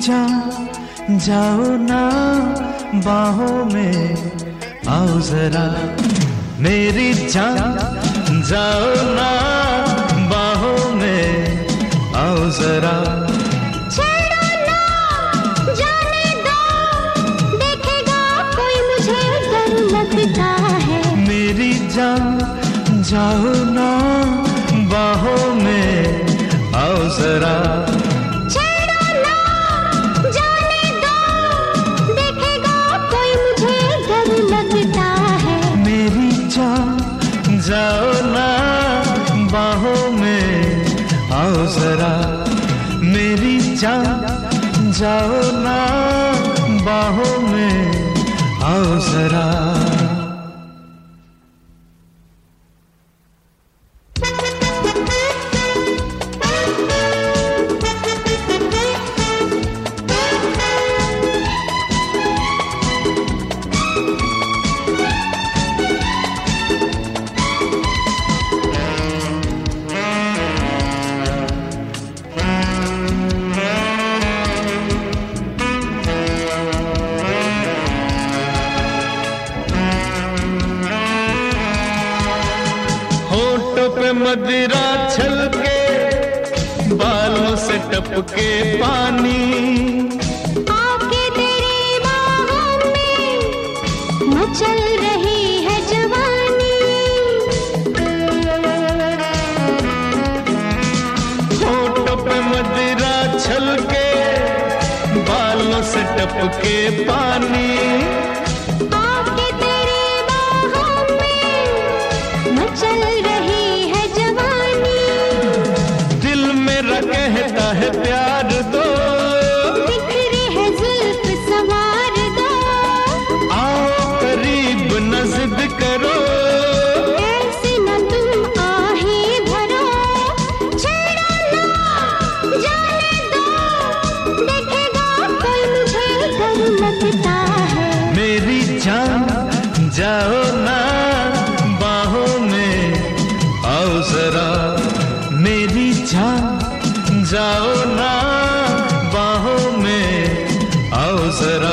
जान जाओ ना बाहों में आओ जरा, मेरी जान जाओ ना बाहों में आओ जरा। छेड़ो ना जाने दो, देखेगा कोई मुझे डर लगता है। मेरी जान जाओ ना बाहों में आओ जरा। छेड़ो ना जाने दो, देखेगा कोई मुझे डर लगता है। मेरी जान जाओ ना बाहों में आओ जरा, मेरी जान जाओ ना बाहों में आओ जरा। मदिरा छलके बालों से टपके पानी, आके तेरी बाहों में मचल रही है जवानी। होठों पे मदिरा छलके बालों से टपके पानी, आके तेरी बाहों में मचल रही कहता है प्यार दो, बिखरी है जुल्फ संवार दो। आओ करीब न जिद करो, ऐसे न तुम आहें भरो। छेड़ो ना जाने दो, देखेगा कोई मुझे डर लगता है। मेरी जान जाओ ना बाहों में आओ जरा, मेरी जान जाओ ना बाहों में आओ जरा।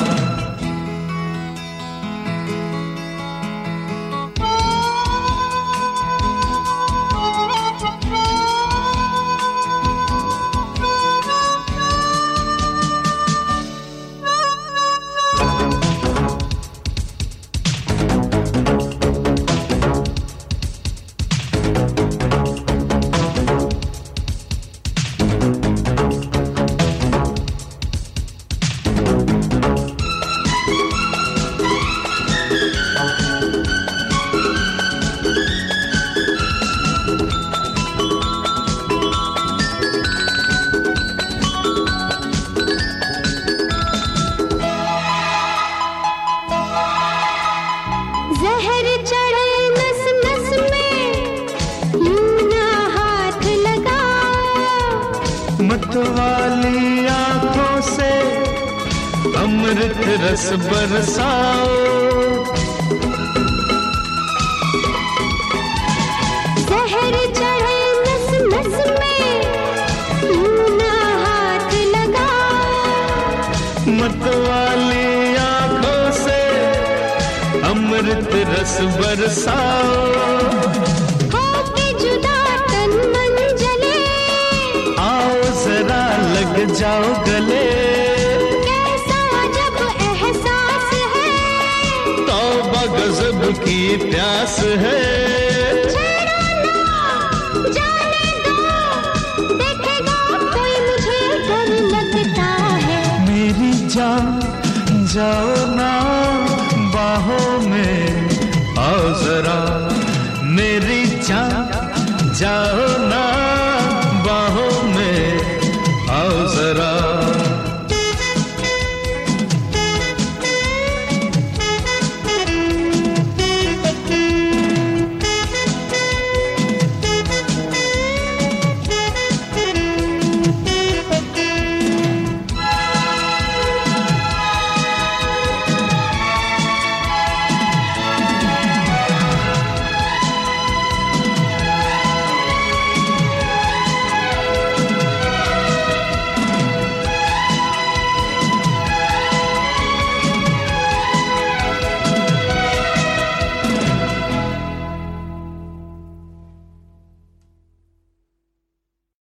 जहर चढ़े नस नस में, यूं ना हाथ लगा। मतवाली आंखों से अमृत रस बरसाओ। जहर चढ़े नस नस में, यूं ना हाथ लगा। मतवाली आंखों से अमृत रस बरसाओ। होके जुदा तन मन जले, आओ जरा लग जाओ गले। कैसा अजब एहसास है, तौबा गज़ब की प्यास है। छेड़ो ना जाने दो, देखेगा कोई मुझे डर लगता है। मेरी जान जाओ